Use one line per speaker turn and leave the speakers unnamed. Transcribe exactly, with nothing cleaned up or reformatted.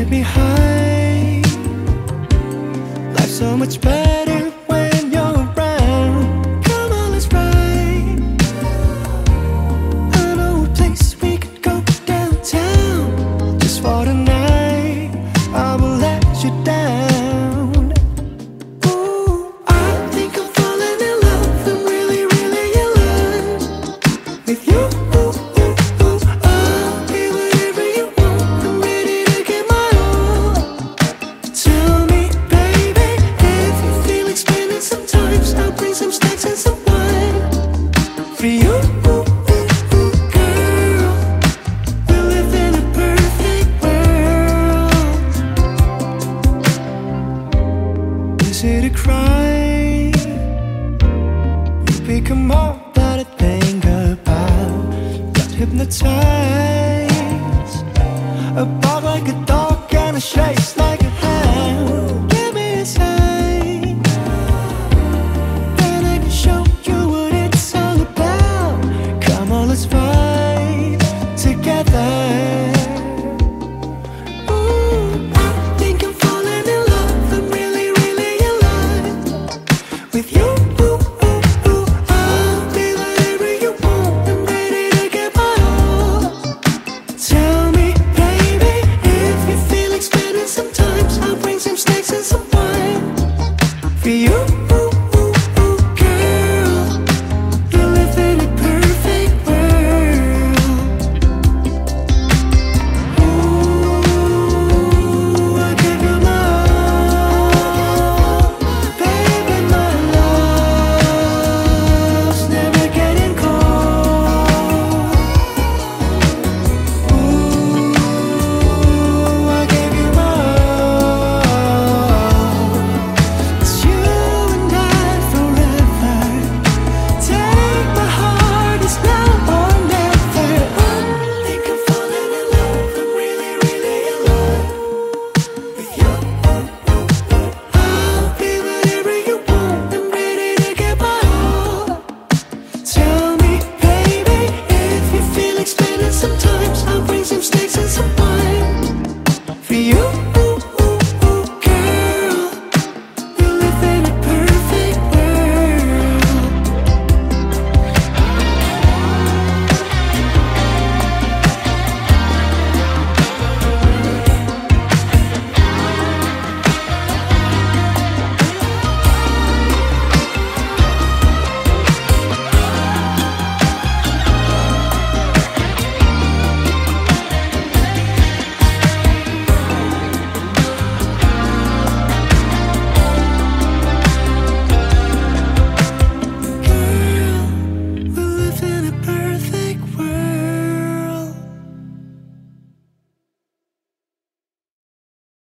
get me high. Life's so much better when you're around. Come on, let's ride. I know a place we could go downtown. Just for the night, I will let you down. Ooh, I think I'm falling in love. I'm really, really in love with you. For you, girl, we live in a perfect world. Is it a crime? You become all that I think about. Got hypnotized, a bark like a dog and a chase like a hound. Give me a sign, then I can show you what it's all about. Come on, let's fight together. Ooh, I think I'm falling in love. I'm really, really in love with you. Ooh, ooh, ooh. I'll be whatever you want. I'm ready to give my all. Tell me, baby, if you feel like spending some time, I'll bring some snacks and some wine for you. Sometimes I'll bring some snacks and some wine for you.